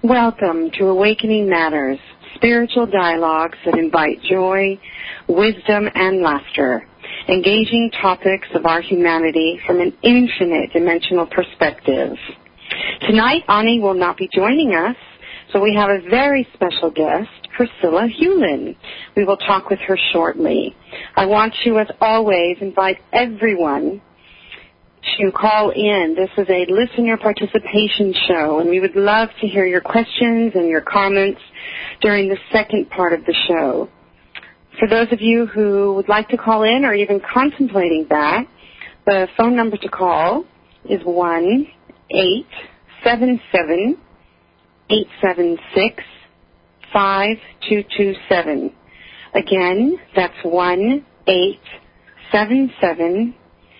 Welcome to Awakening Matters, spiritual dialogues that invite joy, wisdom, and laughter, engaging topics of our humanity from an infinite dimensional perspective. Tonight, Ani will not be joining us, so we have a very special guest, Priscilla Hewlin. We will talk with her shortly. I want to, as always, invite everyone to call in. This is a listener participation show, and we would love to hear your questions and your comments during the second part of the show. For those of you who would like to call in or even contemplating that, the phone number to call is 1-877-876-5227. Again, that's 1-877-876-5227.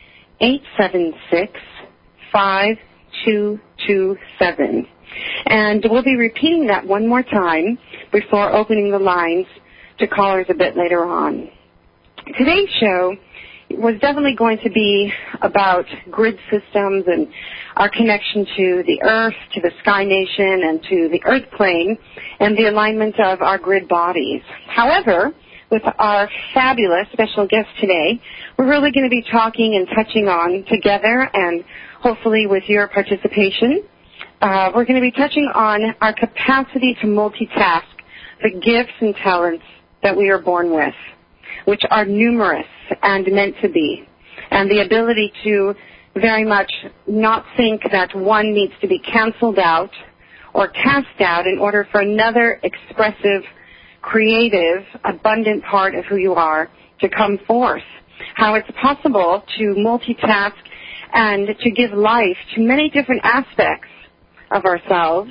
And we'll be repeating that one more time before opening the lines to callers a bit later on. Today's show was definitely going to be about grid systems and our connection to the Earth, to the Sky Nation, and to the Earth plane, and the alignment of our grid bodies. However, with our fabulous special guest today, we're really going to be talking and touching on together, and hopefully with your participation, we're going to be touching on our capacity to multitask, the gifts and talents that we are born with, which are numerous and meant to be, and the ability to very much not think that one needs to be canceled out or cast out in order for another expressive, creative, abundant part of who you are to come forth. How it's possible to multitask and to give life to many different aspects of ourselves.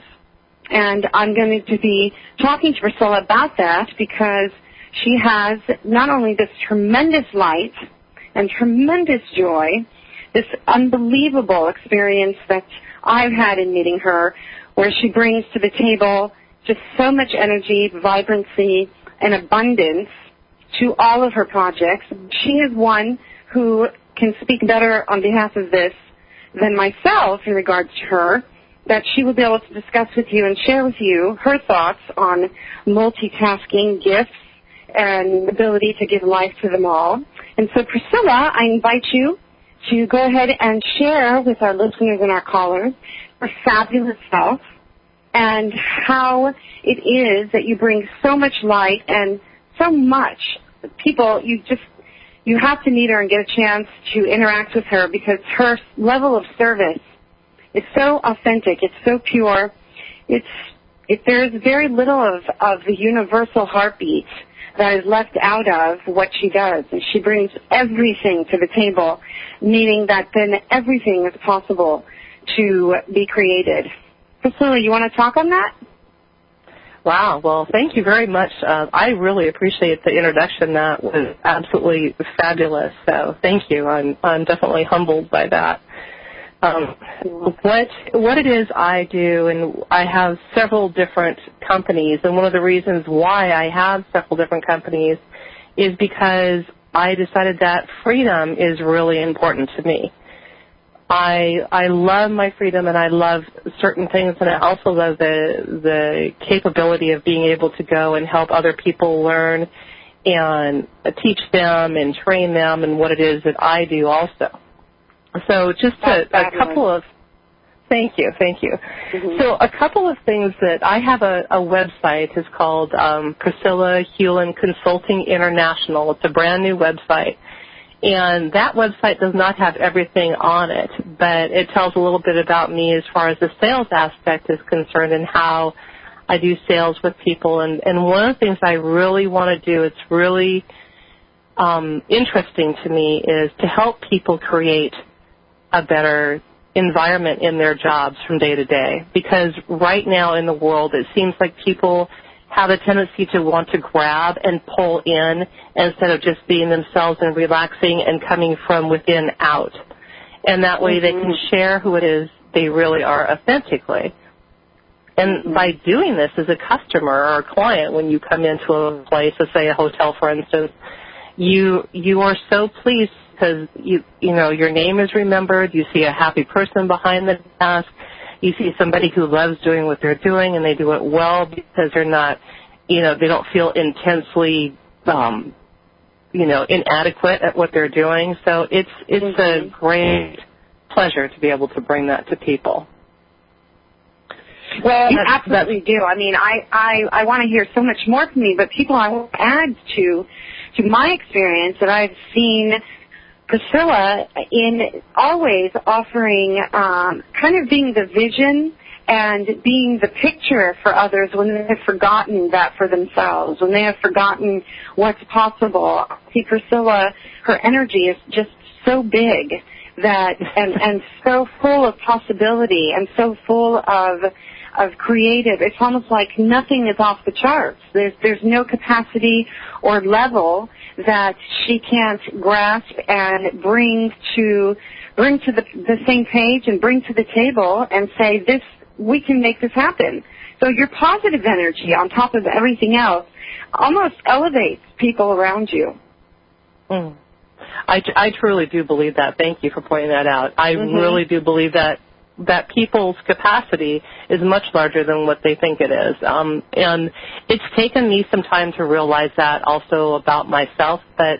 And I'm going to be talking to Priscilla about that because she has not only this tremendous light and tremendous joy, this unbelievable experience that I've had in meeting her, where she brings to the table just so much energy, vibrancy, and abundance to all of her projects. She is one who can speak better on behalf of this than myself in regards to her, that she will be able to discuss with you and share with you her thoughts on multitasking gifts and ability to give life to them all. And so, Priscilla, I invite you to go ahead and share with our listeners and our callers her fabulous self and how it is that you bring so much light and so much. People, you have to meet her and get a chance to interact with her because her level of service is so authentic. It's so pure. There's very little of the universal heartbeat that is left out of what she does. And she brings everything to the table, meaning that then everything is possible to be created. Priscilla, you want to talk on that? Wow. Well, thank you very much. I really appreciate the introduction. That was absolutely fabulous. So thank you. I'm definitely humbled by that. What it is I do, and I have several different companies, and one of the reasons why I have several different companies is because I decided that freedom is really important to me. I love my freedom, and I love certain things, and I also love the capability of being able to go and help other people learn and teach them and train them and what it is that I do also. So just a couple of, thank you. Mm-hmm. So a couple of things that I have a website. It's called Priscilla Hewlin Consulting International. It's a brand new website. And that website does not have everything on it, but it tells a little bit about me as far as the sales aspect is concerned and how I do sales with people. And one of the things I really want to do, it's really interesting to me, is to help people create a better environment in their jobs from day to day. Because right now in the world, it seems like people have a tendency to want to grab and pull in instead of just being themselves and relaxing and coming from within out. And that way they can share who it is they really are authentically. And by doing this as a customer or a client, when you come into a place, let's say a hotel, for instance, you are so pleased because you know your name is remembered. You see a happy person behind the desk. You see somebody who loves doing what they're doing, and they do it well because they're not, they don't feel intensely, inadequate at what they're doing. So it's a great pleasure to be able to bring that to people. Well, you absolutely do. I mean, I want to hear so much more from you, but people I want to add to my experience that I've seen Priscilla in always offering, kind of being the vision and being the picture for others when they have forgotten that for themselves, when they have forgotten what's possible. See, Priscilla, her energy is just so big that, and so full of possibility and so full of creative. It's almost like nothing is off the charts. There's no capacity or level that she can't grasp and bring to the same page and bring to the table and say, we can make this happen. So your positive energy on top of everything else almost elevates people around you. Mm. I truly do believe that. Thank you for pointing that out. I really do believe that people's capacity is much larger than what they think it is. And it's taken me some time to realize that also about myself, but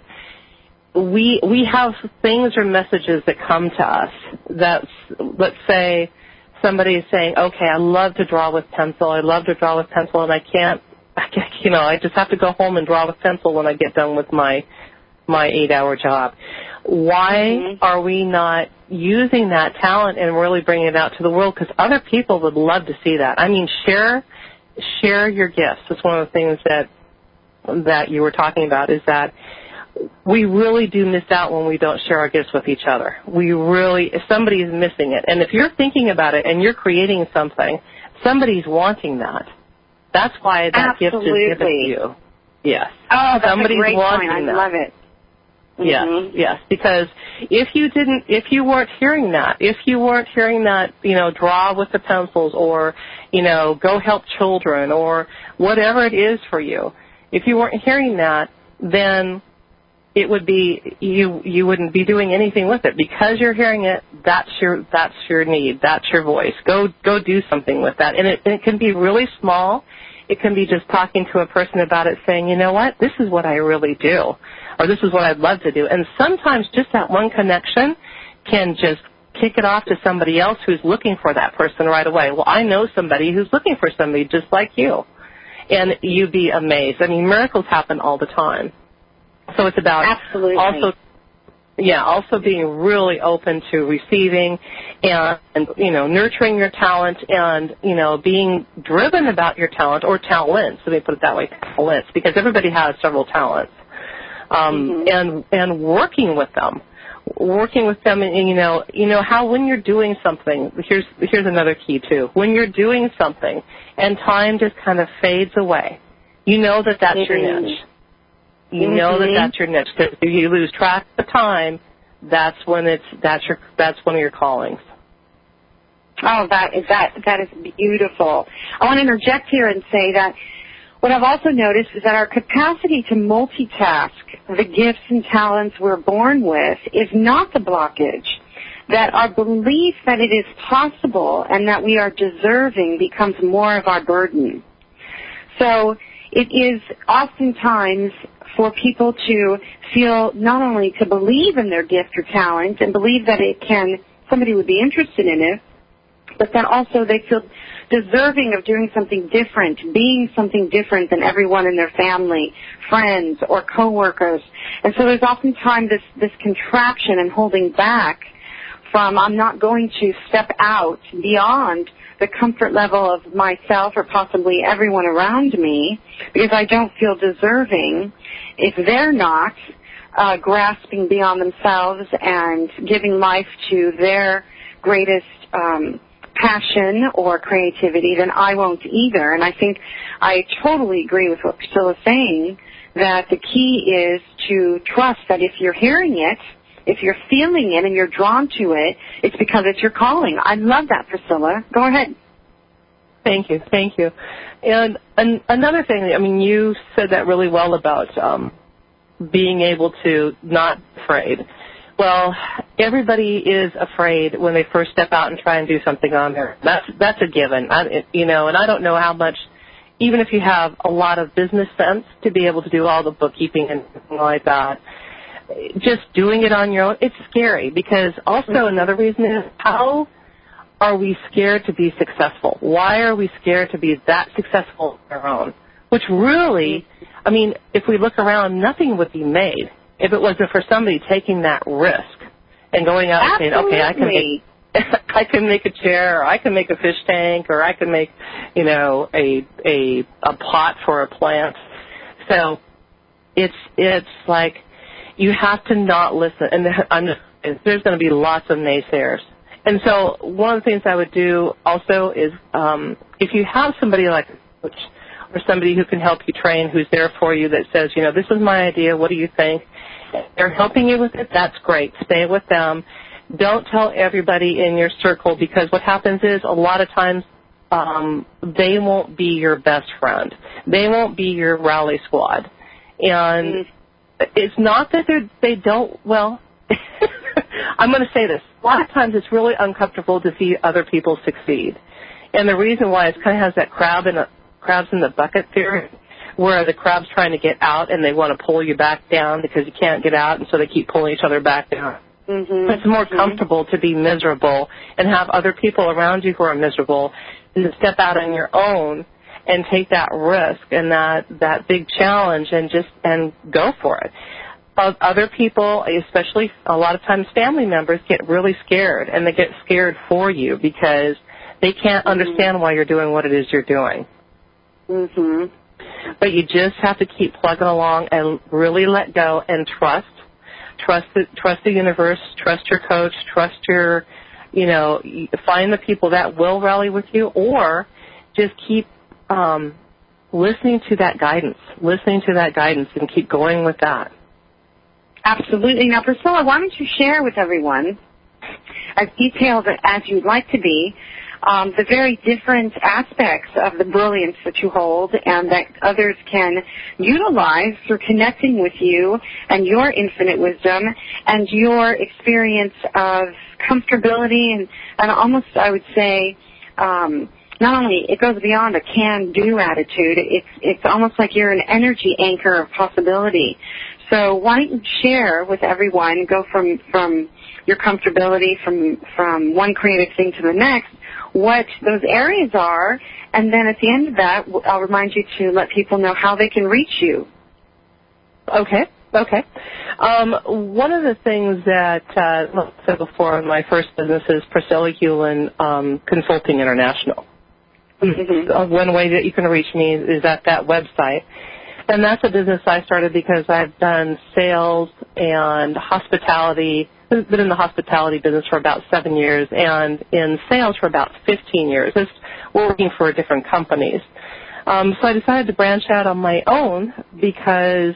we have things or messages that come to us that, let's say, somebody is saying, okay, I love to draw with pencil, and I can't, I just have to go home and draw with pencil when I get done with my 8-hour job. Why are we not using that talent and really bringing it out to the world? Because other people would love to see that. I mean, share your gifts. That's one of the things that you were talking about, is that we really do miss out when we don't share our gifts with each other. If somebody is missing it. And if you're thinking about it and you're creating something, somebody's wanting that. That's why that gift is given to you. Yes. Oh, that's somebody's a great wanting point. I that. love it. Yes, because if you weren't hearing that, draw with the pencils, or, go help children, or whatever it is for you, if you weren't hearing that, then it would be, you wouldn't be doing anything with it. Because you're hearing it, that's your need, that's your voice. Go do something with that. And it can be really small. It can be just talking to a person about it, saying, you know what, this is what I really do, or this is what I'd love to do. And sometimes just that one connection can just kick it off to somebody else who's looking for that person right away. Well, I know somebody who's looking for somebody just like you. And you'd be amazed. I mean, miracles happen all the time. So it's about also being really open to receiving and nurturing your talent and, being driven about your talent, or talents. Let me put it that way, talents, because everybody has several talents. And working with them, and how when you're doing something, here's another key too. When you're doing something and time just kind of fades away, that's your niche. You know that's your niche, because if you lose track of time, that's one of your callings. Oh, that is beautiful. I want to interject here and say that what I've also noticed is that our capacity to multitask the gifts and talents we're born with is not the blockage. That our belief that it is possible and that we are deserving becomes more of our burden. So it is oftentimes for people to feel, not only to believe in their gift or talent and believe that somebody would be interested in it, but then also they feel deserving of doing something different, being something different than everyone in their family, friends, or coworkers. And so there's oftentimes this contraction and holding back from, I'm not going to step out beyond the comfort level of myself or possibly everyone around me, because I don't feel deserving if they're not grasping beyond themselves and giving life to their greatest passion or creativity, then I won't either. And I think I totally agree with what Priscilla's saying, that the key is to trust that if you're hearing it, if you're feeling it and you're drawn to it, it's because it's your calling. I love that, Priscilla. Go ahead. Thank you. And another thing, you said that really well about being able to not be afraid. Well, everybody is afraid when they first step out and try and do something on there. That's a given. And I don't know how much, even if you have a lot of business sense to be able to do all the bookkeeping and something like that, just doing it on your own, it's scary because also another reason is how are we scared to be successful? Why are we scared to be that successful on our own? Which really, I mean, if we look around, nothing would be made if it wasn't for somebody taking that risk and going out and saying, okay, I can make a chair, or I can make a fish tank, or I can make, a pot for a plant. So it's like you have to not listen. And there's going to be lots of naysayers. And so one of the things I would do also is if you have somebody like a coach or somebody who can help you train, who's there for you, that says, this is my idea, what do you think? They're helping you with it, that's great. Stay with them. Don't tell everybody in your circle, because what happens is a lot of times they won't be your best friend. They won't be your rally squad. And it's not that they don't, well, I'm going to say this. A lot of times it's really uncomfortable to see other people succeed. And the reason why is kind of has that crabs in the bucket theory, where the crab's trying to get out and they want to pull you back down because you can't get out, and so they keep pulling each other back down. Mm-hmm. It's more comfortable to be miserable and have other people around you who are miserable and to step out on your own and take that risk and that big challenge and go for it. Other people, especially a lot of times family members, get really scared, and they get scared for you because they can't understand why you're doing what it is you're doing. Mm-hmm. But you just have to keep plugging along and really let go and trust. Trust the universe, trust your coach, trust your, find the people that will rally with you, or just keep listening to that guidance and keep going with that. Absolutely. Now, Priscilla, why don't you share with everyone, as detailed as you'd like to be, the very different aspects of the brilliance that you hold and that others can utilize through connecting with you and your infinite wisdom and your experience of comfortability and almost, I would say, not only it goes beyond a can-do attitude, it's almost like you're an energy anchor of possibility. So why don't you share with everyone, go from your comfortability from one creative thing to the next, what those areas are, and then at the end of that, I'll remind you to let people know how they can reach you. Okay. One of the things that, like I said before, my first business is Priscilla Hewlin Consulting International. Mm-hmm. One way that you can reach me is at that website. And that's a business I started because I've done sales and hospitality. I've been in the hospitality business for about 7 years and in sales for about 15 years. It's working for different companies. So I decided to branch out on my own because,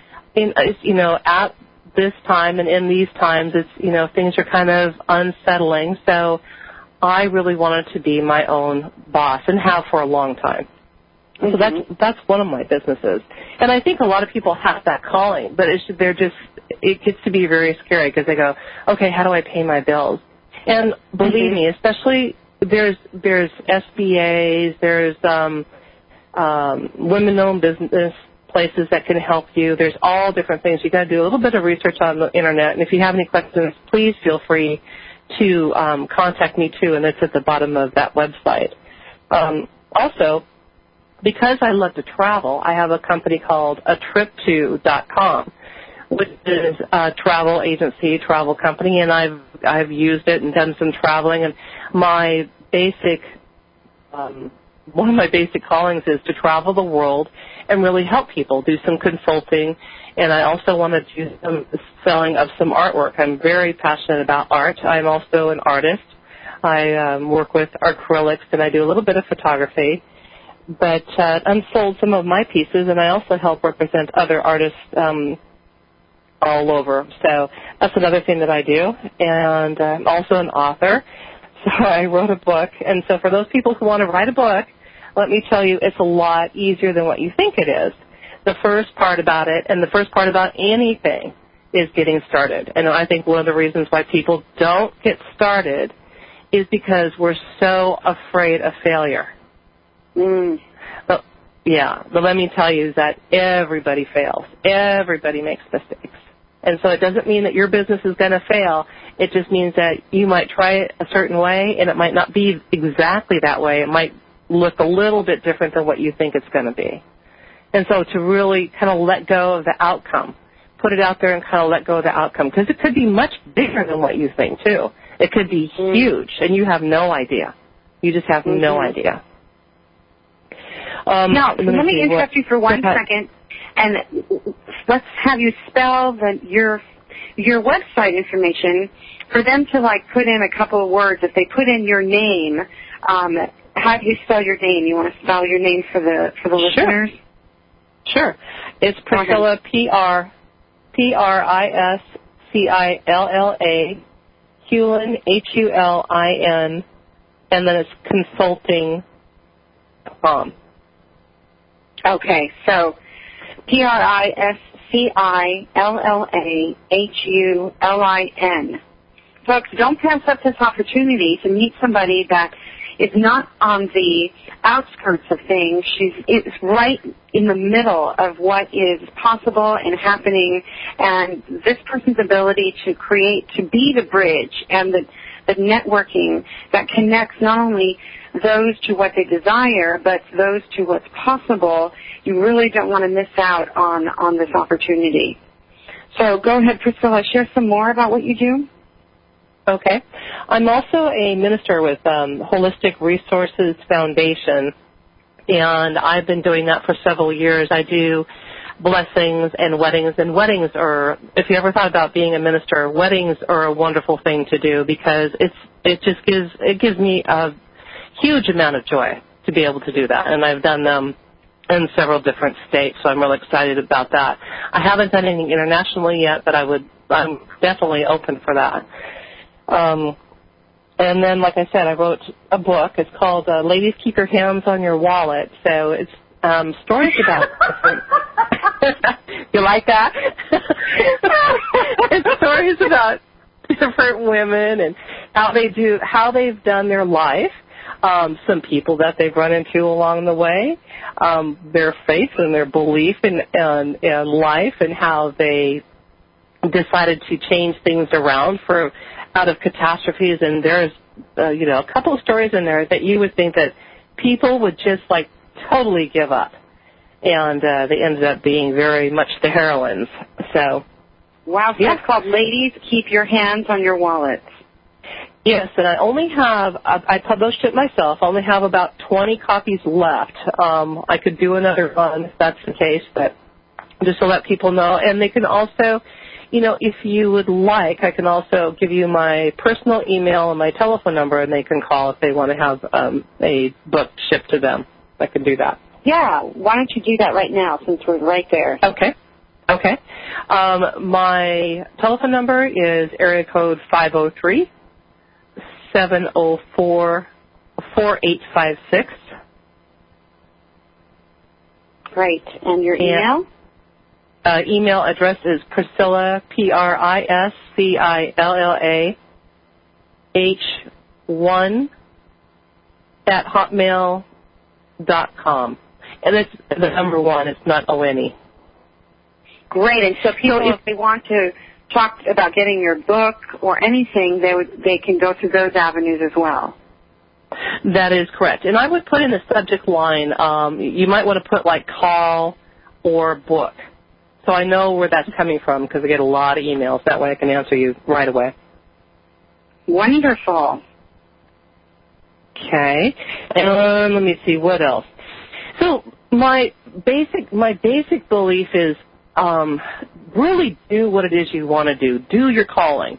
at this time and in these times, it's, things are kind of unsettling. So I really wanted to be my own boss and have for a long time. So that's one of my businesses. And I think a lot of people have that calling, but it gets to be very scary because they go, okay, how do I pay my bills? And believe me, especially there's SBAs, there's women-owned business places that can help you. There's all different things. You got to do a little bit of research on the internet. And if you have any questions, please feel free to contact me too, and it's at the bottom of that website. Also, because I love to travel, I have a company called atrip2.com, which is a travel agency, travel company, and I've used it and done some traveling. And my basic, one of my basic callings is to travel the world and really help people, do some consulting. And I also want to do some selling of some artwork. I'm very passionate about art. I'm also an artist. I work with acrylics, and I do a little bit of photography. But unsold some of my pieces, and I also help represent other artists all over. So that's another thing that I do. And I'm also an author, so I wrote a book. And so for those people who want to write a book, let me tell you, it's a lot easier than what you think it is. The first part about it, and the first part about anything, is getting started. And I think one of the reasons why people don't get started is because we're so afraid of failure. But let me tell you that everybody fails. Everybody makes mistakes. And so it doesn't mean that your business is going to fail. It just means that you might try it a certain way, and it might not be exactly that way. It might look a little bit different than what you think it's going to be. And so to really kind of let go of the outcome, put it out there and kind of let go of the outcome, because it could be much bigger than what you think, too. It could be huge, and you have no idea. You just have no idea. Now, let me interrupt you for 1 second, and let's have you spell your website information for them to, like, put in a couple of words. If they put in your name, how do you spell your name? You want to spell your name for the listeners? Sure. It's Priscilla, Priscilla, Hulin, Hulin, and then it's consulting.com. Okay, so Priscillahulin. Folks, don't pass up this opportunity to meet somebody that is not on the outskirts of things. It's right in the middle of what is possible and happening, and this person's ability to be the bridge and the networking that connects not only those to what they desire, but those to what's possible. You really don't want to miss out on this opportunity. So go ahead, Priscilla, share some more about what you do. Okay. I'm also a minister with Holistic Resources Foundation, and I've been doing that for several years. I do blessings and weddings are, if you ever thought about being a minister, weddings are a wonderful thing to do because it gives me a huge amount of joy to be able to do that, and I've done them in several different states, so I'm really excited about that. I haven't done anything internationally yet, but I'm definitely open for that. And then, like I said, I wrote a book. It's called Ladies Keep Your Hands on Your Wallet. So it's stories about different... You like that? It's stories about different women and how they've done their life, some people that they've run into along the way, their faith and their belief in life, and how they decided to change things around out of catastrophes. And there's a couple of stories in there that you would think that people would just like totally give up, and they ended up being very much the heroines. So wow, so it's called Ladies Keep Your Hands on Your Wallets. Yes, and I published it myself. I only have about 20 copies left. I could do another one if that's the case, but just to let people know. And they can also, if you would like, I can also give you my personal email and my telephone number, and they can call if they want to have a book shipped to them. I can do that. Yeah, why don't you do that right now since we're right there? Okay. My telephone number is area code 503-704-4856. Great. And your email? Email address is Priscilla, Priscilla, H1 @hotmail.com. And it's the number 1. It's not ONE. Great. And so people, if they want to talk about getting your book or anything, they can go through those avenues as well. That is correct. And I would put in the subject line, you might want to put like call or book. So I know where that's coming from because I get a lot of emails. That way I can answer you right away. Wonderful. Okay. And let me see, what else? So my basic belief is really do what it is you want to do. Do your calling.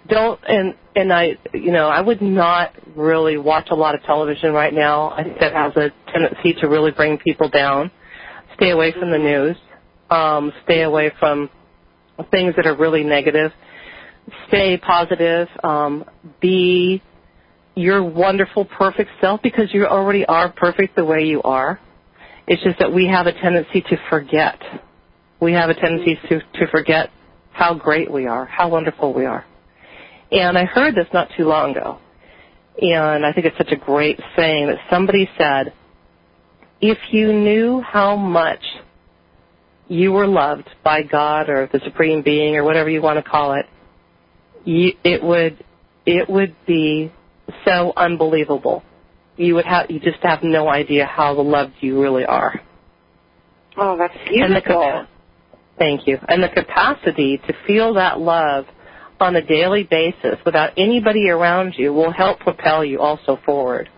I would not really watch a lot of television right now. I think that has a tendency to really bring people down. Stay away from the news. Stay away from things that are really negative. Stay positive. Be your wonderful, perfect self, because you already are perfect the way you are. It's just that we have a tendency to forget. We have a tendency to forget how great we are, how wonderful we are. And I heard this not too long ago, and I think it's such a great saying that somebody said, if you knew how much you were loved by God or the Supreme Being or whatever you want to call it, it would be so unbelievable. You just have no idea how loved you really are. Oh, that's beautiful. Thank you. And the capacity to feel that love on a daily basis without anybody around you will help propel you also forward.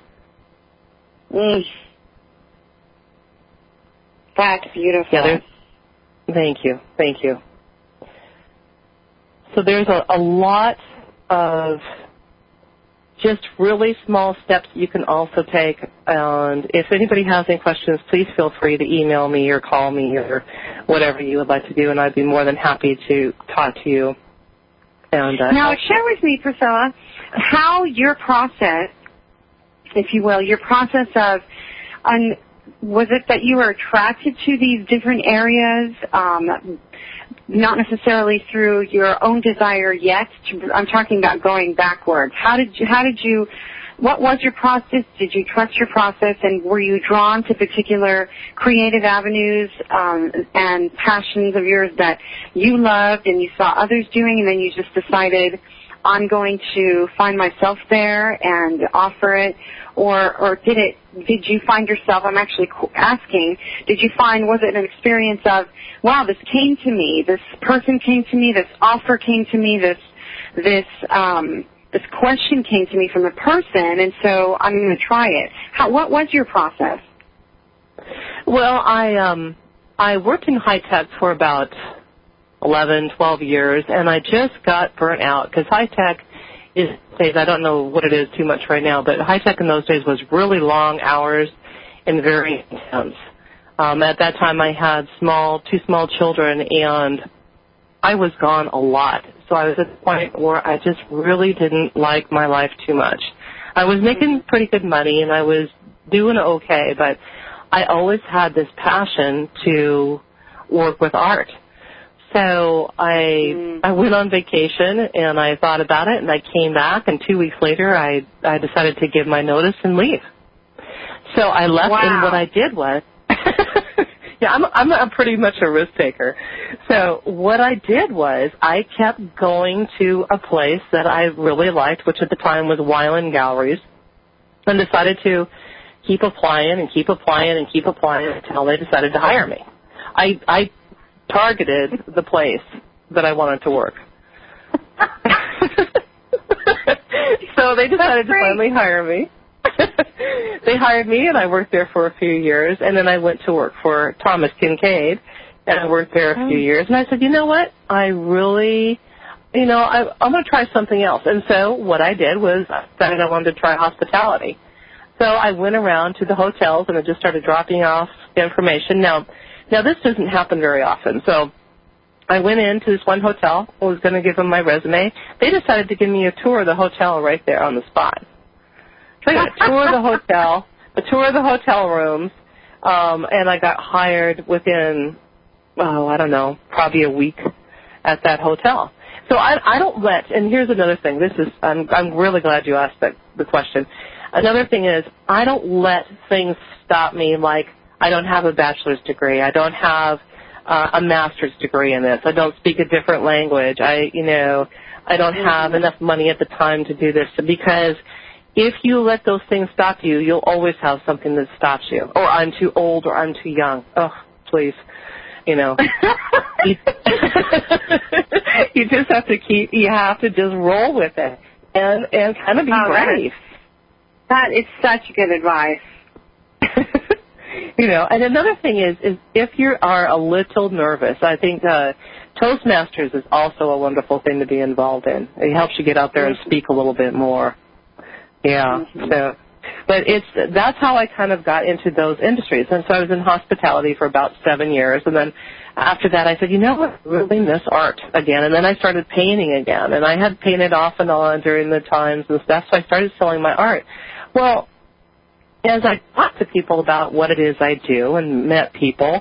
That's beautiful. Yeah, thank you. Thank you. So there's a lot of just really small steps you can also take. And if anybody has any questions, please feel free to email me or call me or whatever you would like to do, and I'd be more than happy to talk to you. And now, share with me, Priscilla, how your process, if you will, your process of, was it that you were attracted to these different areas, not necessarily through your own desire yet? I'm talking about going backwards. What was your process? Did you trust your process, and were you drawn to particular creative avenues and passions of yours that you loved and you saw others doing, and then you just decided, I'm going to find myself there and offer it? Or did you find yourself, I'm actually asking, was it an experience of, wow, this came to me, this person came to me, this offer came to me, this question came to me from the person, and so I'm going to try it. What was your process? Well, I worked in high tech for about 11, 12 years, and I just got burnt out because high tech I don't know what it is too much right now, but high tech in those days was really long hours and very intense. At that time, I had two small children, and I was gone a lot. So I was at the point where I just really didn't like my life too much. I was making pretty good money, and I was doing okay, but I always had this passion to work with art. So I went on vacation, and I thought about it, and I came back, and 2 weeks later I decided to give my notice and leave. So I left, wow. And what I did was, yeah, I'm pretty much a risk taker. So what I did was I kept going to a place that I really liked, which at the time was Weiland Galleries, and decided to keep applying until they decided to hire me. I targeted the place that I wanted to work. So they decided to finally hire me. They hired me, and I worked there for a few years, and then I went to work for Thomas Kinkade, and I worked there a few years. And I said, you know what? I really, I'm going to try something else. And so what I did was I decided I wanted to try hospitality. So I went around to the hotels, and I just started dropping off information. Now, this doesn't happen very often. So I went into this one hotel. I was going to give them my resume. They decided to give me a tour of the hotel right there on the spot. So I got a tour of the hotel rooms, and I got hired within, probably a week at that hotel. So I don't and here's another thing. I'm really glad you asked the question. Another thing is I don't let things stop me, like I don't have a bachelor's degree. I don't have a master's degree in this. I don't speak a different language. I don't have enough money at the time to do this, because if you let those things stop you, you'll always have something that stops you. Or I'm too old, or I'm too young. Oh, please. You just have to just roll with it and kind of be brave. That is such good advice. And another thing is if you are a little nervous, I think Toastmasters is also a wonderful thing to be involved in. It helps you get out there and speak a little bit more. Yeah. So, but that's how I kind of got into those industries. And so I was in hospitality for about 7 years, and then after that I said, you know what, I really miss art again. And then I started painting again, and I had painted off and on during the times and stuff, so I started selling my art. Well, as I talked to people about what it is I do and met people,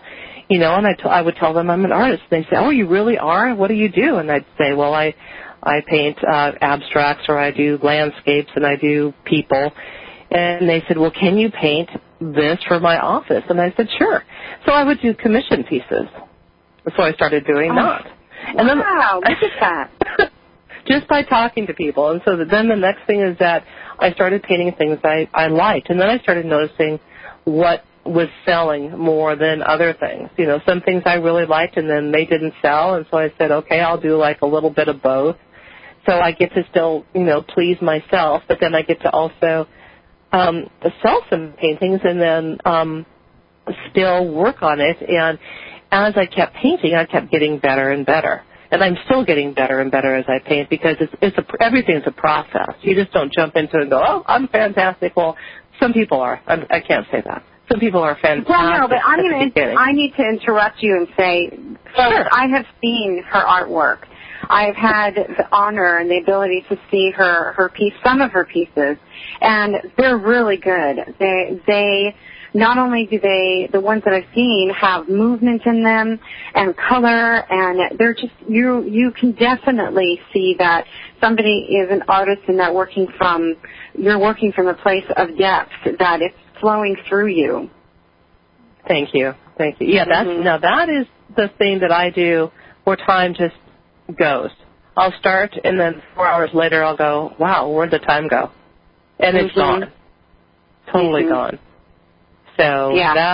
And I would tell them I'm an artist. And they say, oh, you really are? What do you do? And I'd say, well, I paint abstracts, or I do landscapes, and I do people. And they said, well, can you paint this for my office? And I said, sure. So I would do commission pieces. So I started doing that. And wow, look at that. Just by talking to people. And so then the next thing is that I started painting things I liked. And then I started noticing what was selling more than other things. Some things I really liked, and then they didn't sell. And so I said, okay, I'll do like a little bit of both. So I get to still, please myself, but then I get to also sell some paintings and then still work on it. And as I kept painting, I kept getting better and better. And I'm still getting better and better as I paint, because everything's a process. You just don't jump into it and go, oh, I'm fantastic. Well, some people are. I can't say that. Some people are fantastic. Well, no, but I need to interrupt you and say, folks, sure. I have seen her artwork. I've had the honor and the ability to see her piece, some of her pieces, and they're really good. They not only do the ones that I've seen have movement in them and color, and they're just, you can definitely see that somebody is an artist and that you're working from a place of depth, that it's flowing through you. Thank you. Yeah, now that is the thing that I do where time just goes. I'll start, and then 4 hours later I'll go, wow, where'd the time go? And it's gone. Totally gone. So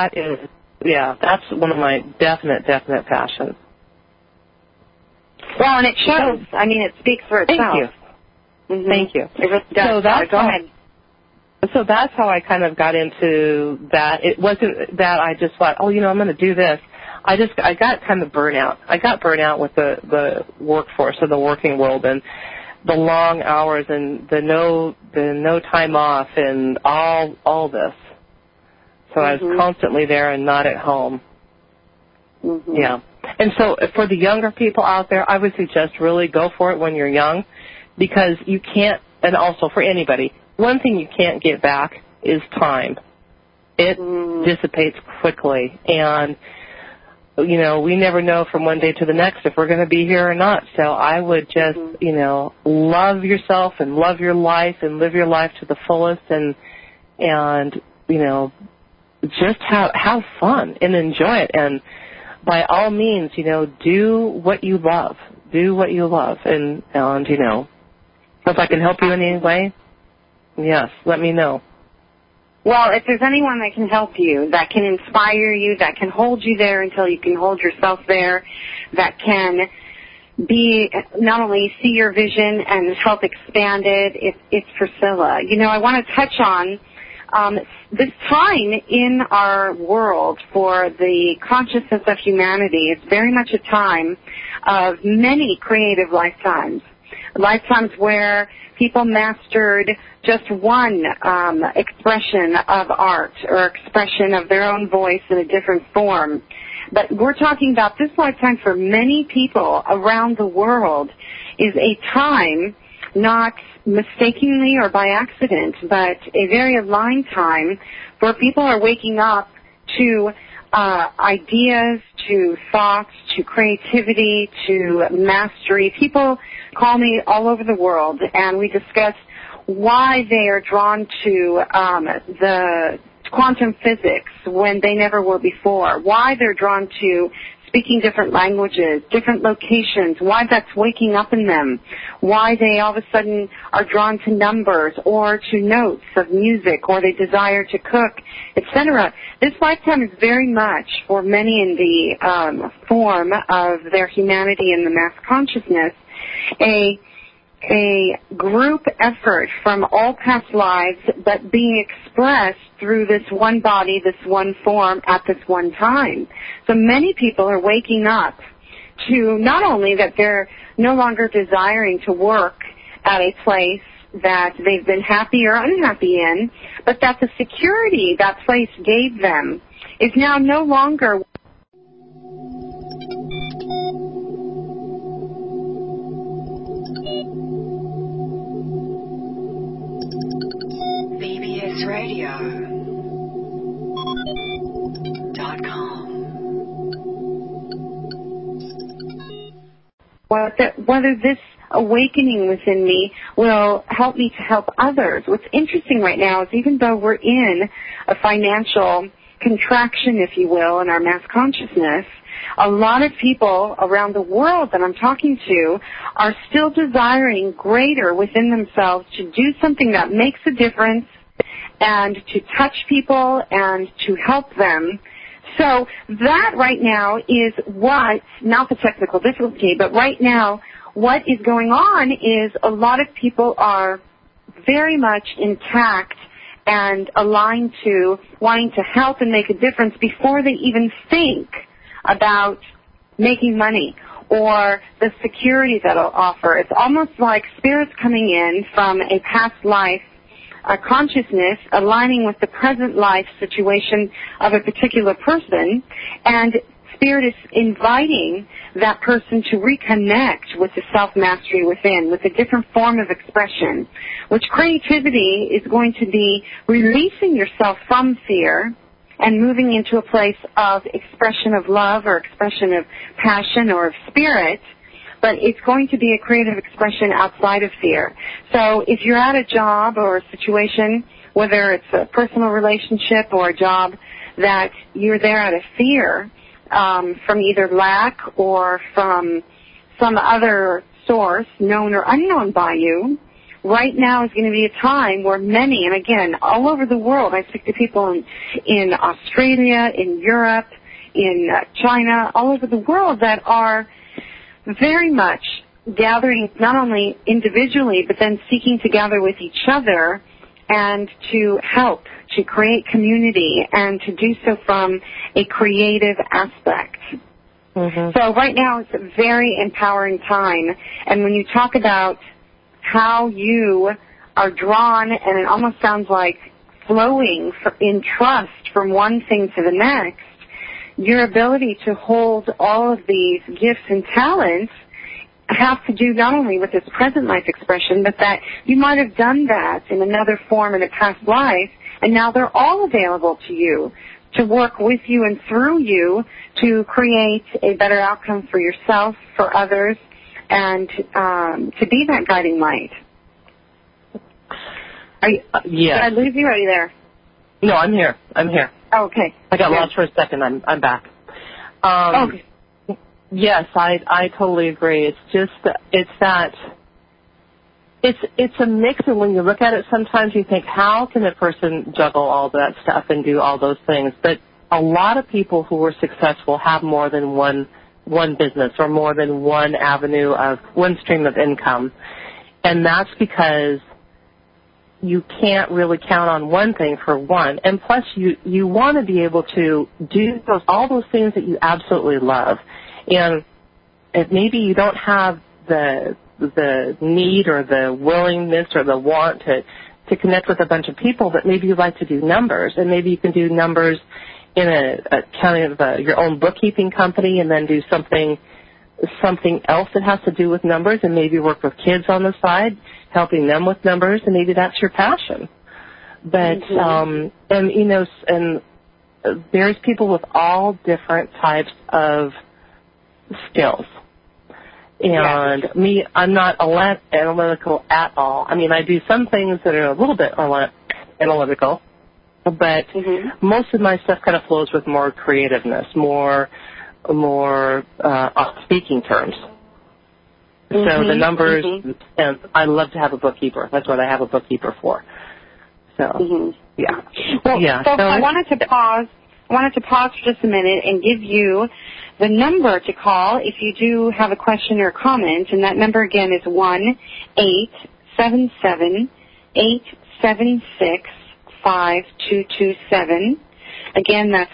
that's one of my definite passions. Well, and it shows. I mean, it speaks for itself. Thank you. Thank you. It really does. Go ahead. So that's how I kind of got into that. It wasn't that I just thought, I'm going to do this. I got kind of burnout. I got burnout with the workforce of the working world, and the long hours, and the no time off, and all this. So I was constantly there and not at home. Yeah. And so for the younger people out there, I would suggest really go for it when you're young, because you can't, and also for anybody, one thing you can't get back is time. It dissipates quickly, and we never know from one day to the next if we're going to be here or not. So I would just, love yourself and love your life and live your life to the fullest, and just have fun and enjoy it. And by all means, do what you love. Do what you love. And if I can help you in any way, yes, let me know. Well, if there's anyone that can help you, that can inspire you, that can hold you there until you can hold yourself there, that can not only see your vision and help expand it, it's Priscilla. I want to touch on this time in our world for the consciousness of humanity. It's very much a time of many creative lifetimes where people mastered just one expression of art or expression of their own voice in a different form. But we're talking about this lifetime for many people around the world is a time, not mistakenly or by accident, but a very aligned time where people are waking up to ideas, to thoughts, to creativity, to mastery. People call me all over the world, and we discuss why they are drawn to the quantum physics when they never were before, why they're drawn to speaking different languages, different locations, why that's waking up in them, why they all of a sudden are drawn to numbers or to notes of music, or they desire to cook, etc. This lifetime is very much, for many in the form of their humanity and the mass consciousness, a group effort from all past lives, but being expressed through this one body, this one form, at this one time. So many people are waking up to not only that they're no longer desiring to work at a place that they've been happy or unhappy in, but that the security that place gave them is now no longer BBSradio.com. whether this awakening within me will help me to help others. What's interesting right now is even though we're in a financial contraction, if you will, in our mass consciousness, a lot of people around the world that I'm talking to are still desiring greater within themselves to do something that makes a difference and to touch people and to help them. So that right now is what, not the technical difficulty, but right now what is going on is a lot of people are very much intact and aligned to wanting to help and make a difference before they even think about making money or the security that it'll offer. It's almost like spirits coming in from a past life consciousness aligning with the present life situation of a particular person, and Spirit is inviting that person to reconnect with the self-mastery within, with a different form of expression, which creativity is going to be releasing yourself from fear and moving into a place of expression of love or expression of passion or of spirit, but it's going to be a creative expression outside of fear. So if you're at a job or a situation, whether it's a personal relationship or a job, that you're there out of fear from either lack or from some other source, known or unknown by you, right now is going to be a time where many, and again, all over the world, I speak to people in Australia, in Europe, in China, all over the world that are very much gathering not only individually, but then seeking to gather with each other and to help, to create community, and to do so from a creative aspect. Mm-hmm. So right now it's a very empowering time. And when you talk about how you are drawn, and it almost sounds like flowing in trust from one thing to the next, your ability to hold all of these gifts and talents have to do not only with this present life expression, but that you might have done that in another form in a past life, and now they're all available to you to work with you and through you to create a better outcome for yourself, for others, and to be that guiding light. Did I lose you? Are you there? No, I'm here. Oh, okay. I got lost for a second. I'm back. Okay. Yes, I totally agree. It's just it's a mix, and when you look at it, sometimes you think, how can a person juggle all that stuff and do all those things? But a lot of people who are successful have more than one business or more than one avenue of one stream of income, and that's because you can't really count on one thing for one. And plus, you want to be able to do all those things that you absolutely love. And if maybe you don't have the need or the willingness or the want to connect with a bunch of people, but maybe you'd like to do numbers, and maybe you can do numbers in a kind of your own bookkeeping company, and then do something else that has to do with numbers, and maybe work with kids on the side, helping them with numbers, and maybe that's your passion. But and there's people with all different types of skills. And me, I'm not analytical at all. I mean, I do some things that are a little bit analytical, but most of my stuff kind of flows with more creativeness, more speaking terms. So the numbers, and I love to have a bookkeeper. That's what I have a bookkeeper for. So, yeah. Well, folks, I wanted to pause for just a minute and give you the number to call if you do have a question or a comment, and that number again is 1-877-876-5227. Again, that's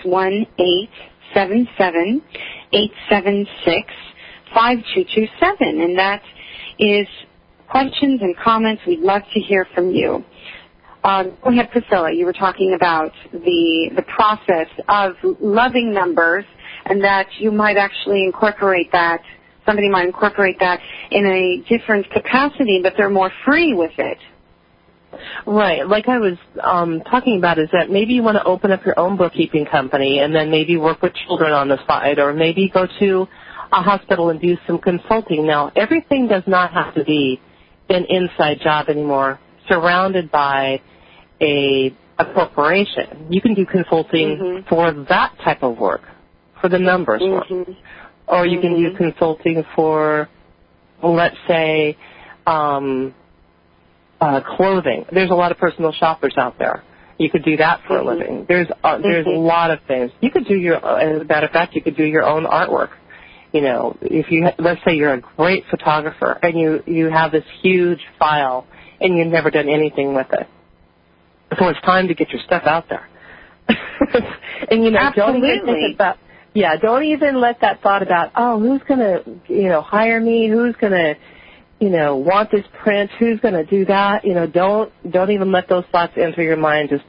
1-877-876-5227, and that is questions and comments. We'd love to hear from you. Go ahead, Priscilla. You were talking about the process of loving numbers, and that you might actually incorporate that. Somebody might incorporate that in a different capacity, but they're more free with it. Right. Like I was talking about, is that maybe you want to open up your own bookkeeping company and then maybe work with children on the side, or maybe go to a hospital and do some consulting. Now, everything does not have to be an inside job anymore, surrounded by a corporation. You can do consulting for that type of work, for the numbers work. Or you can do consulting for, let's say, clothing. There's a lot of personal shoppers out there. You could do that for a living. There's a lot of things. You could do as a matter of fact, you could do your own artwork. You know, if you, let's say you're a great photographer and you have this huge file and you've never done anything with it. So it's time to get your stuff out there. And, you know, don't even think about, don't even let that thought about, who's going to, hire me? Who's going to, want this print? Who's going to do that? Don't even let those thoughts enter your mind. Just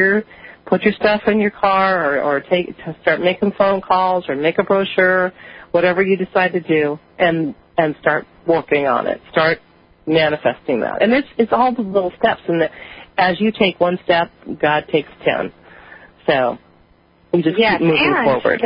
put your stuff in your car or start making phone calls or make a brochure, whatever you decide to do, and start working on it. Start manifesting that. And it's all the little steps. And as you take one step, God takes 10. So you just keep moving forward.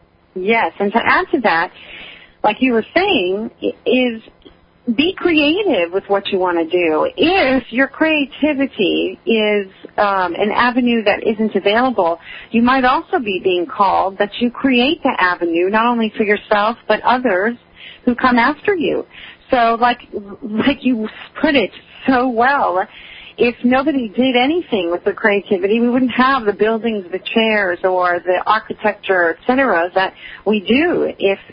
And to add to that, like you were saying, is be creative with what you want to do. If your creativity is an avenue that isn't available, you might also be being called that you create the avenue, not only for yourself, but others who come after you. So like you put it so well, if nobody did anything with their creativity, we wouldn't have the buildings, the chairs, or the architecture, et cetera, that we do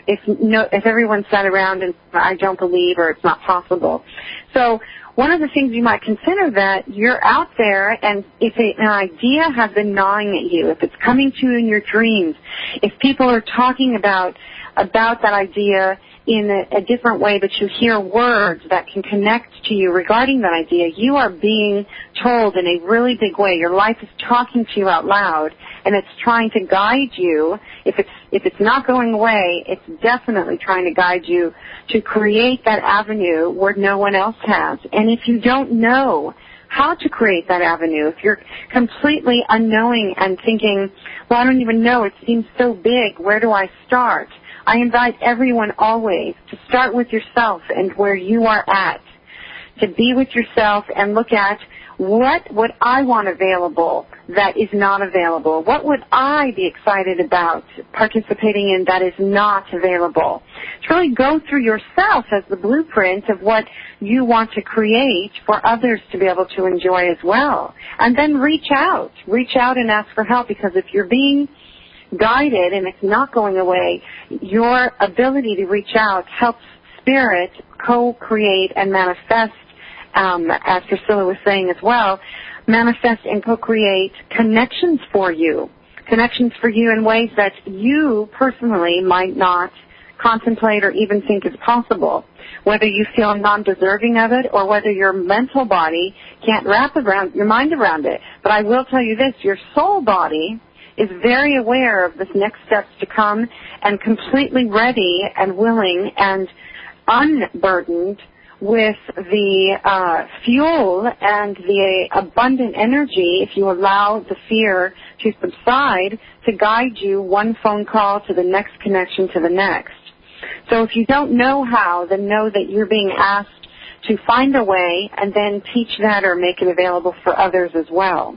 if everyone sat around and I don't believe or it's not possible. So one of the things you might consider that you're out there, and if an idea has been gnawing at you, if it's coming to you in your dreams, if people are talking about that idea in a different way, but you hear words that can connect to you regarding that idea, you are being told in a really big way. Your life is talking to you out loud, and it's trying to guide you. If it's not going away, it's definitely trying to guide you to create that avenue where no one else has. And if you don't know how to create that avenue, if you're completely unknowing and thinking, well, I don't even know, it seems so big, where do I start? I invite everyone always to start with yourself and where you are at, to be with yourself and look at what would I want available that is not available? What would I be excited about participating in that is not available? To really go through yourself as the blueprint of what you want to create for others to be able to enjoy as well. And then reach out and ask for help, because if you're being guided and it's not going away, your ability to reach out helps Spirit co-create and manifest, as Priscilla was saying as well, manifest and co-create connections for you in ways that you personally might not contemplate or even think is possible, whether you feel non-deserving of it or whether your mental body can't wrap your mind around it. But I will tell you this, your soul body is very aware of this next steps to come and completely ready and willing and unburdened with the fuel and the abundant energy, if you allow the fear to subside, to guide you one phone call to the next connection to the next. So if you don't know how, then know that you're being asked to find a way and then teach that or make it available for others as well.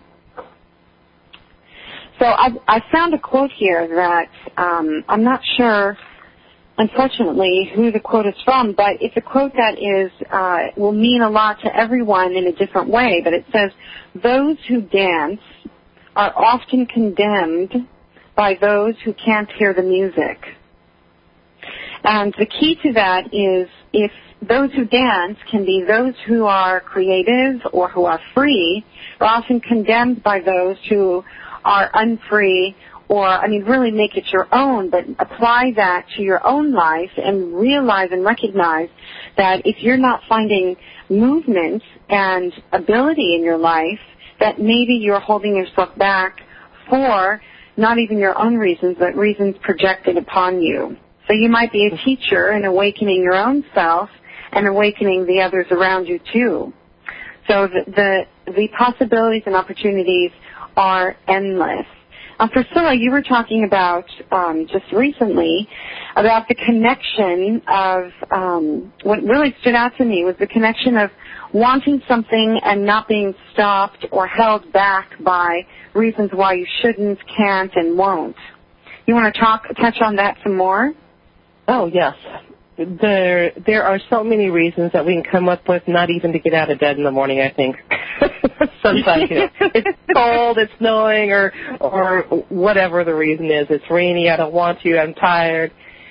So I found a quote here that I'm not sure, unfortunately, who the quote is from, but it's a quote that will mean a lot to everyone in a different way. But it says, "Those who dance are often condemned by those who can't hear the music." And the key to that is, if those who dance can be those who are creative or who are free, are often condemned by those who are unfree, or, really make it your own, but apply that to your own life and realize and recognize that if you're not finding movement and ability in your life, that maybe you're holding yourself back for not even your own reasons, but reasons projected upon you. So you might be a teacher in awakening your own self and awakening the others around you too. So the possibilities and opportunities are endless. Priscilla, you were talking about just recently about the connection of what really stood out to me was the connection of wanting something and not being stopped or held back by reasons why you shouldn't, can't, and won't. You want to touch on that some more? Oh, yes. There are so many reasons that we can come up with not even to get out of bed in the morning, I think. Sometimes, it's cold, it's snowing, or whatever the reason is. It's rainy, I don't want to, I'm tired.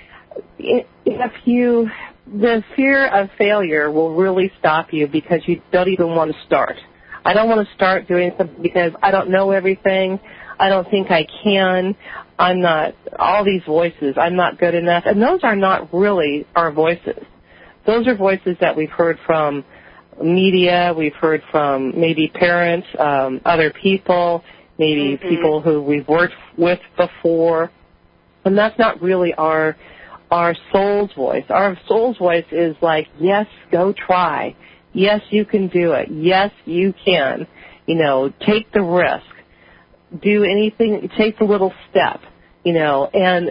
The fear of failure will really stop you because you don't even want to start. I don't want to start doing something because I don't know everything. I don't think I can. I'm not, all these voices, I'm not good enough. And those are not really our voices. Those are voices that we've heard from media, we've heard from maybe parents, other people, maybe people who we've worked with before. And that's not really our soul's voice. Our soul's voice is like, yes, go try. Yes, you can do it. Yes, you can. Take the risk. Do anything, take the little step, and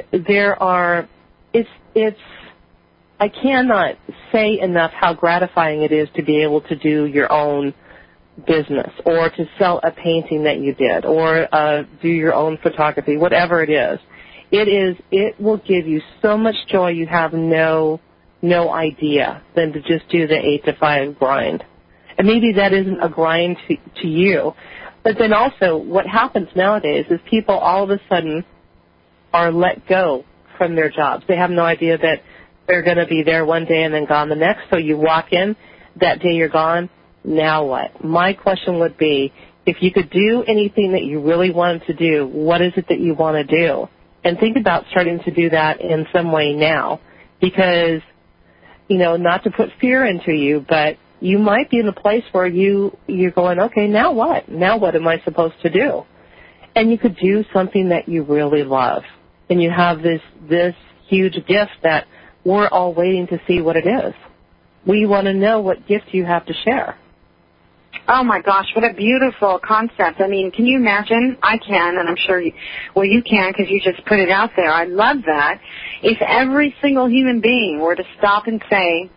I cannot say enough how gratifying it is to be able to do your own business or to sell a painting that you did or do your own photography, whatever it is. It will give you so much joy you have no idea than to just do the 8 to 5 grind. And maybe that isn't a grind to you. But then also what happens nowadays is people all of a sudden are let go from their jobs. They have no idea that they're going to be there one day and then gone the next. So you walk in, that day you're gone, now what? My question would be, if you could do anything that you really wanted to do, what is it that you want to do? And think about starting to do that in some way now because, not to put fear into you, but you might be in a place where you're going, okay, now what? Now what am I supposed to do? And you could do something that you really love. And you have this huge gift that we're all waiting to see what it is. We want to know what gift you have to share. Oh, my gosh, what a beautiful concept. I mean, can you imagine? I can, and I'm sure you can because you just put it out there. I love that. If every single human being were to stop and say,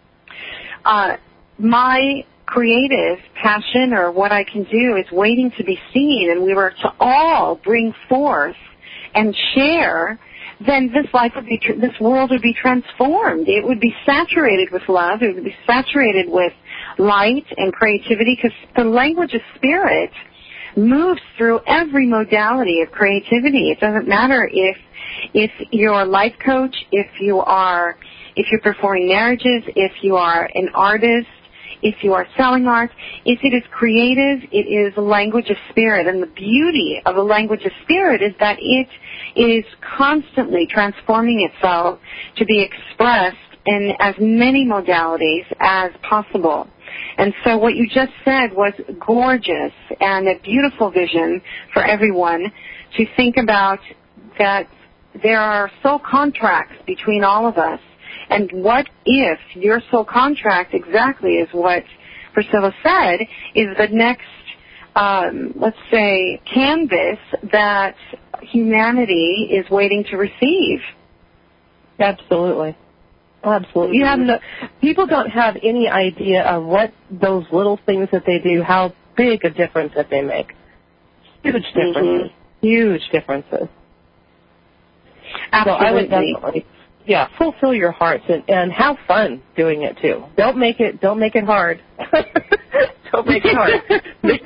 my creative passion or what I can do is waiting to be seen, and we were to all bring forth and share, then this world would be transformed. It would be saturated with love. It would be saturated with light and creativity because the language of spirit moves through every modality of creativity. It doesn't matter if you're a life coach, if you're performing marriages, if you are an artist, if you are selling art, if it is creative, it is a language of spirit. And the beauty of a language of spirit is that it is constantly transforming itself to be expressed in as many modalities as possible. And so what you just said was gorgeous and a beautiful vision for everyone to think about, that there are soul contracts between all of us. And what if your soul contract, exactly is what Priscilla said, is the next, let's say, canvas that humanity is waiting to receive? Absolutely. Absolutely. People don't have any idea of what those little things that they do, how big a difference that they make. Huge differences. Huge differences. Absolutely. So I would definitely, fulfill your hearts and have fun doing it too. Don't make it hard. Don't make it hard.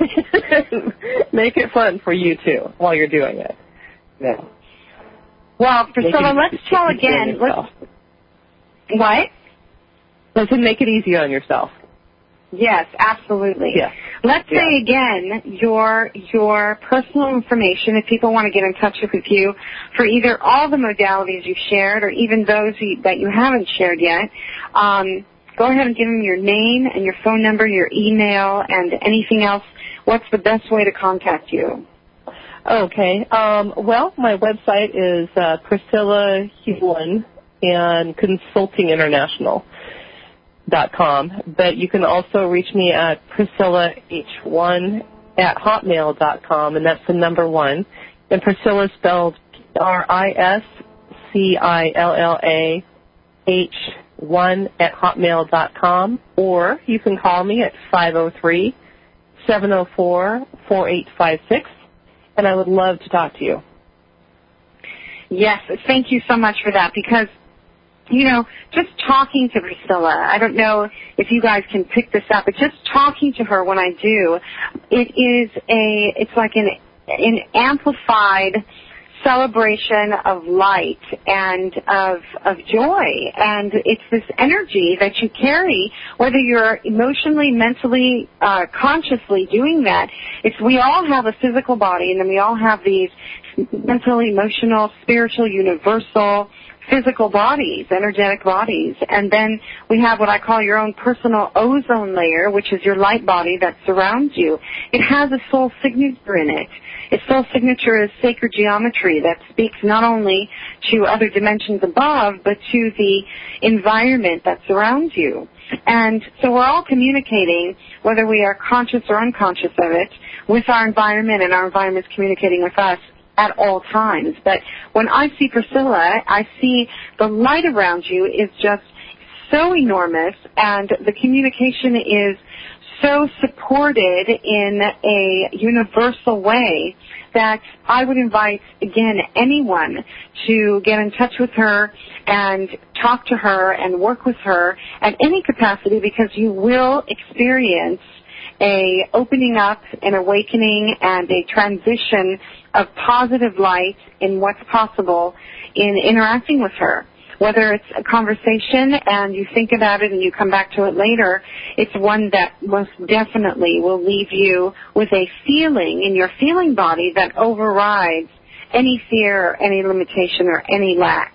Make it fun for you too while you're doing it. Yeah. Well, Priscilla, let's tell again. What? Let's make it easy on yourself. Yes, absolutely. Yeah. Let's say again your personal information if people want to get in touch with you for either all the modalities you've shared or even those that you haven't shared yet. Go ahead and give them your name and your phone number, your email, and anything else. What's the best way to contact you? Okay. Well, my website is Priscilla Hewlin and consultinginternational.com, but you can also reach me at PriscillaH1 at hotmail.com, and that's the number 1. And Priscilla is spelled RISCILLAH1 at hotmail.com, or you can call me at 503-704-4856, and I would love to talk to you. Yes, thank you so much for that, because, just talking to Priscilla, I don't know if you guys can pick this up, but just talking to her when I do, it's like an amplified celebration of light and of joy, and it's this energy that you carry, whether you're emotionally, mentally, consciously doing that. We all have a physical body, and then we all have these mental, emotional, spiritual, universal, physical bodies, energetic bodies, and then we have what I call your own personal ozone layer, which is your light body that surrounds you. It has a soul signature in it. Its soul signature is sacred geometry that speaks not only to other dimensions above, but to the environment that surrounds you. And so we're all communicating, whether we are conscious or unconscious of it, with our environment, and our environment's communicating with us at all times. But when I see Priscilla, I see the light around you is just so enormous, and the communication is so supported in a universal way that I would invite, again, anyone to get in touch with her and talk to her and work with her at any capacity, because you will experience a opening up, an awakening, and a transition of positive light in what's possible in interacting with her. Whether it's a conversation and you think about it and you come back to it later, it's one that most definitely will leave you with a feeling in your feeling body that overrides any fear, any limitation, or any lack.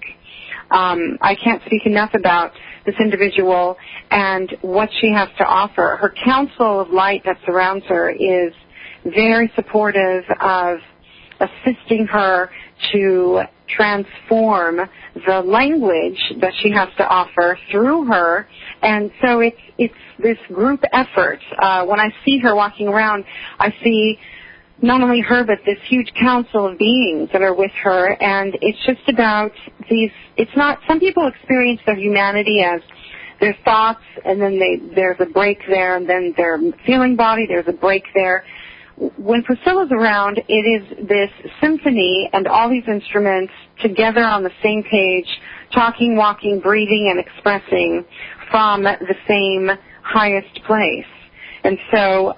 I can't speak enough about this individual and what she has to offer. Her council of light that surrounds her is very supportive of assisting her to transform the language that she has to offer through her. And so it's this group effort. When I see her walking around, I see not only her, but this huge council of beings that are with her. And it's just about some people experience their humanity as their thoughts, and then there's a break there, and then their feeling body, there's a break there. When Priscilla's around, it is this symphony and all these instruments together on the same page, talking, walking, breathing, and expressing from the same highest place. And so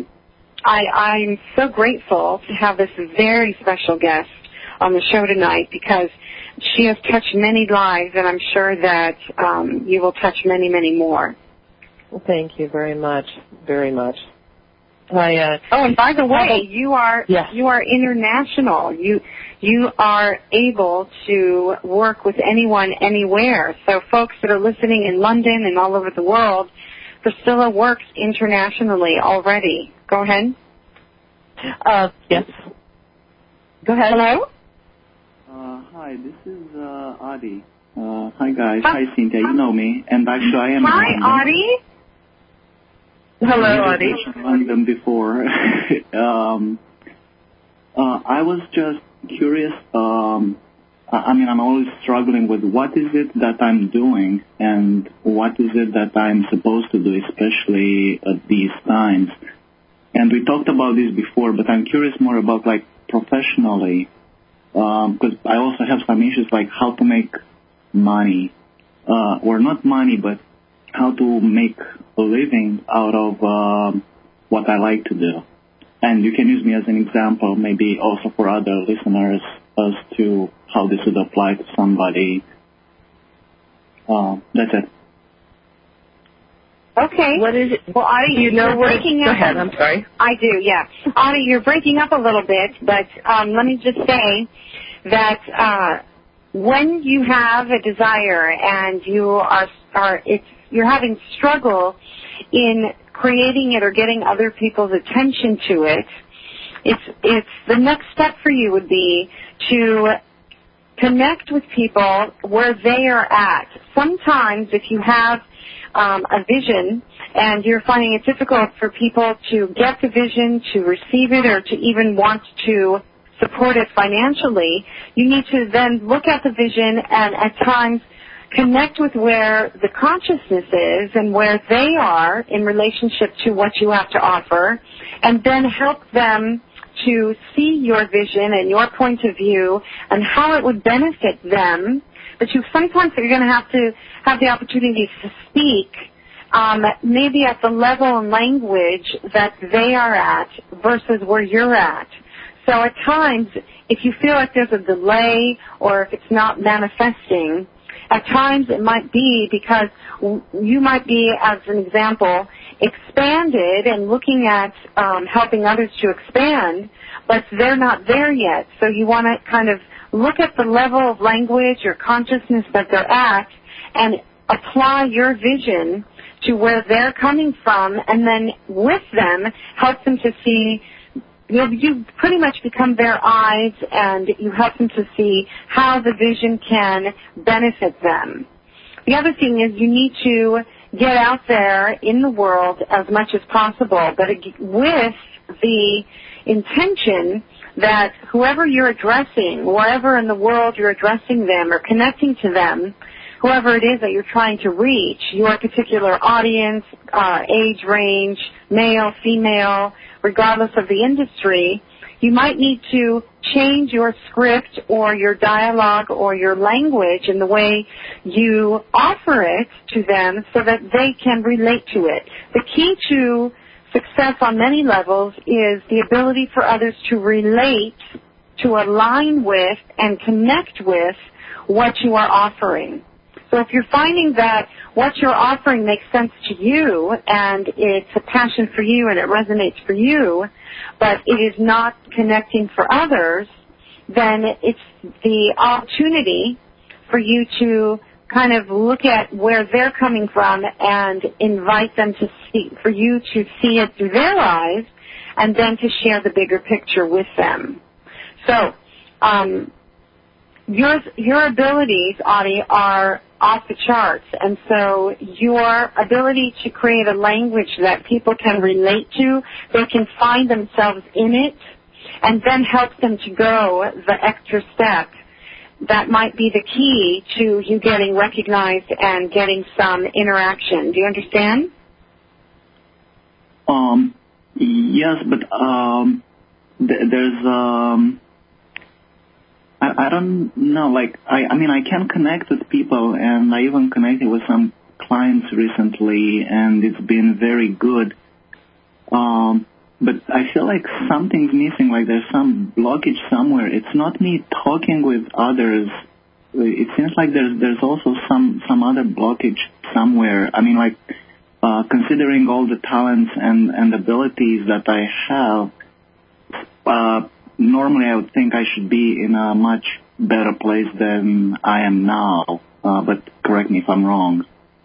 I'm so grateful to have this very special guest on the show tonight, because she has touched many lives, and I'm sure that you will touch many, many more. Well, thank you very much, very much. And by the way, you are international. You are able to work with anyone, anywhere. So folks that are listening in London and all over the world, Priscilla works internationally already. Go ahead. Yes. Go ahead. Hello? Hi, this is Adi. Hi, guys. Hi, Cynthia. You know me. And actually, I am in London. Hi, Adi. Hello, Adi. I've mentioned London before. I was just curious. I'm always struggling with what is it that I'm doing and what is it that I'm supposed to do, especially at these times. And we talked about this before, but I'm curious more about, like, professionally, because I also have some issues, like how to make money, or not money, but how to make a living out of what I like to do. And you can use me as an example, maybe also for other listeners, as to how this would apply to somebody. That's it. Okay. What is it? Well, Adi, you're breaking up. Go ahead, I'm sorry. I do, yeah. Adi, you're breaking up a little bit, but let me just say that when you have a desire and you're having struggle in creating it or getting other people's attention to it, it's the next step for you would be to connect with people where they are at. Sometimes if you have a vision and you're finding it difficult for people to get the vision, to receive it, or to even want to support it financially, you need to then look at the vision and at times connect with where the consciousness is and where they are in relationship to what you have to offer, and then help them to see your vision and your point of view and how it would benefit them. But sometimes you're going to have the opportunity to speak maybe at the level and language that they are at versus where you're at. So at times, if you feel like there's a delay or if it's not manifesting, at times it might be because you might be, as an example, expanded and looking at helping others to expand, but they're not there yet. So you want to kind of look at the level of language or consciousness that they're at and apply your vision to where they're coming from, and then with them help them to see. You pretty much become their eyes, and you help them to see how the vision can benefit them. The other thing is you need to get out there in the world as much as possible, but with the intention that whoever you're addressing, wherever in the world you're addressing them or connecting to them, whoever it is that you're trying to reach, your particular audience, age range, male, female, regardless of the industry, you might need to change your script or your dialogue or your language in the way you offer it to them so that they can relate to it. The key to success on many levels is the ability for others to relate, to align with, and connect with what you are offering. So if you're finding that what you're offering makes sense to you and it's a passion for you and it resonates for you, but it is not connecting for others, then it's the opportunity for you to kind of look at where they're coming from and invite them to see, for you to see it through their eyes and then to share the bigger picture with them. So, your abilities, Adi, are off the charts, and so your ability to create a language that people can relate to, they can find themselves in it, and then help them to go the extra step, that might be the key to you getting recognized and getting some interaction. Do you understand? Yes, but there's I don't know, like, I mean, I can connect with people, and I even connected with some clients recently, and it's been very good. But I feel like something's missing, like there's some blockage somewhere. It's not me talking with others. It seems like there's also some other blockage somewhere. I mean, like, considering all the talents and abilities that I have, normally I would think I should be in a much better place than I am now, but correct me if I'm wrong.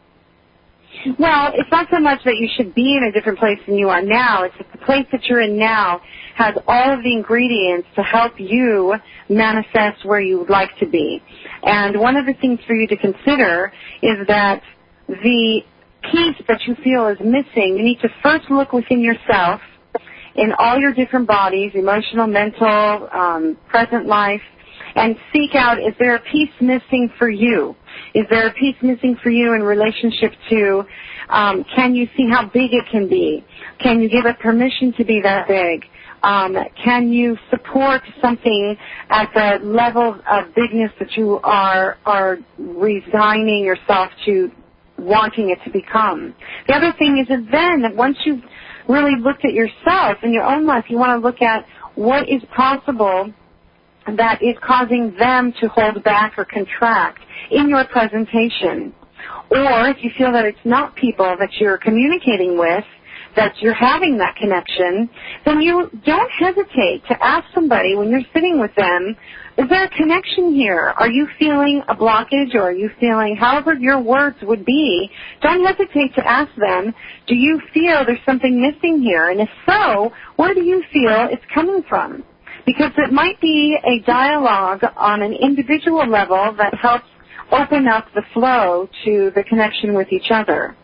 Well, it's not so much that you should be in a different place than you are now. It's that the place that you're in now has all of the ingredients to help you manifest where you would like to be. And one of the things for you to consider is that the piece that you feel is missing, you need to first look within yourself in all your different bodies, emotional, mental, present life, and seek out, is there a piece missing for you? Is there a piece missing for you in relationship to, can you see how big it can be? Can you give it permission to be that big? Can you support something at the level of bigness that you are resigning yourself to wanting it to become? The other thing is that then, once you've really looked at yourself in your own life, you want to look at what is possible that is causing them to hold back or contract in your presentation. Or if you feel that it's not people that you're communicating with, that you're having that connection, then you don't hesitate to ask somebody when you're sitting with them, is there a connection here? Are you feeling a blockage, or are you feeling, however your words would be, don't hesitate to ask them, do you feel there's something missing here? And if so, where do you feel it's coming from? Because it might be a dialogue on an individual level that helps open up the flow to the connection with each other.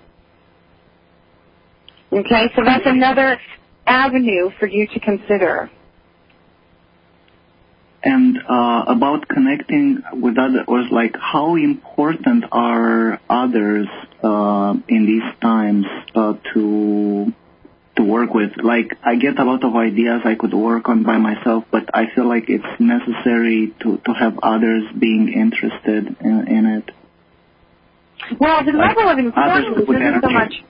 Okay, so that's another avenue for you to consider. And about connecting with others, like how important are others in these times to work with? Like, I get a lot of ideas I could work on by myself, but I feel like it's necessary to have others being interested in it. Well, the level of importance isn't so much.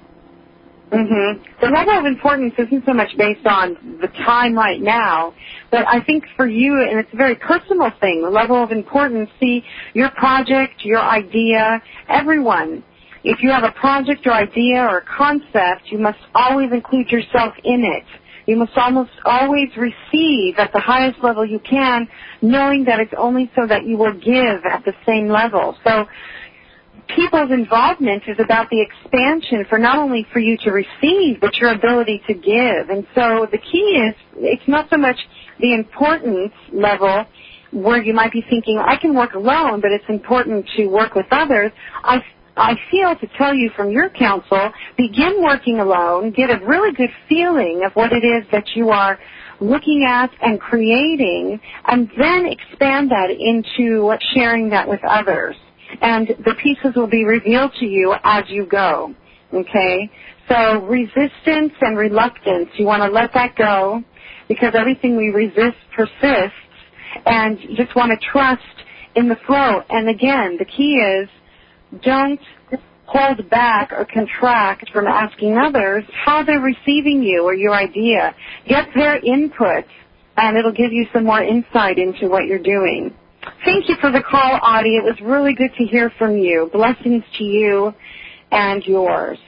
The level of importance isn't so much based on the time right now, but I think for you, and it's a very personal thing, the level of importance, see, your project, your idea, everyone. If you have a project or idea or concept, you must always include yourself in it. You must almost always receive at the highest level you can, knowing that it's only so that you will give at the same level. So people's involvement is about the expansion for not only for you to receive, but your ability to give. And so the key is, it's not so much the importance level where you might be thinking, I can work alone, but it's important to work with others. I feel to tell you from your counsel, begin working alone, get a really good feeling of what it is that you are looking at and creating, and then expand that into sharing that with others. And the pieces will be revealed to you as you go, okay? So resistance and reluctance, you want to let that go, because everything we resist persists, and you just want to trust in the flow. And again, the key is, don't hold back or contract from asking others how they're receiving you or your idea. Get their input, and it'll give you some more insight into what you're doing. Thank you for the call, Audie. It was really good to hear from you. Blessings to you and yours.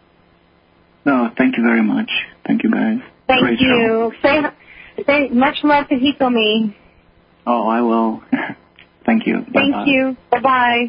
No, thank you very much. Thank you, guys. Thank Great you. Say much love to Hitomi. Oh, I will. Thank you. Bye-bye. Thank you. Bye-bye.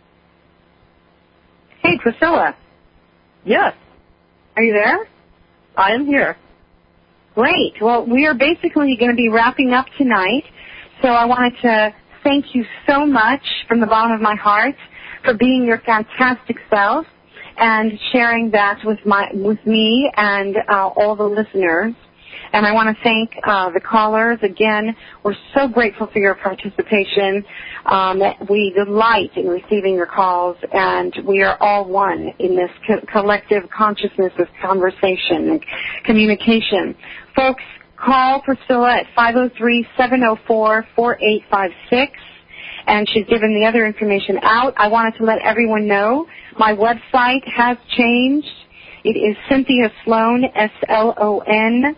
Hey, Priscilla. Yes, Are you there? I am here. Great. Well, we are basically going to be wrapping up tonight, so I wanted to thank you so much from the bottom of my heart for being your fantastic self and sharing that with me and all the listeners. And I want to thank the callers. Again, we're so grateful for your participation. We delight in receiving your calls, and we are all one in this collective consciousness of conversation and communication. Folks, call Priscilla at 503-704-4856, and she's given the other information out. I wanted to let everyone know my website has changed. It is Cynthia Sloan, SLON,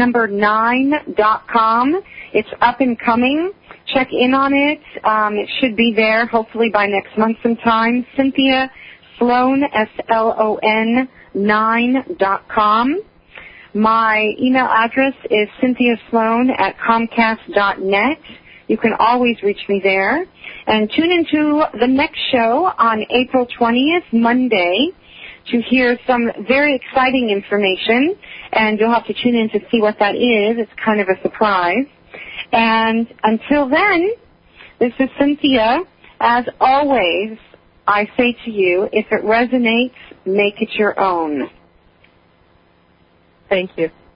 9.com. It's up and coming. Check in on it. It should be there hopefully by next month sometime. Cynthia Sloan, SLON, 9.com. My email address is cynthiasloan@comcast.net. You can always reach me there. And tune into the next show on April 20th, Monday, to hear some very exciting information. And you'll have to tune in to see what that is. It's kind of a surprise. And until then, this is Cynthia. As always, I say to you, if it resonates, make it your own. Thank you.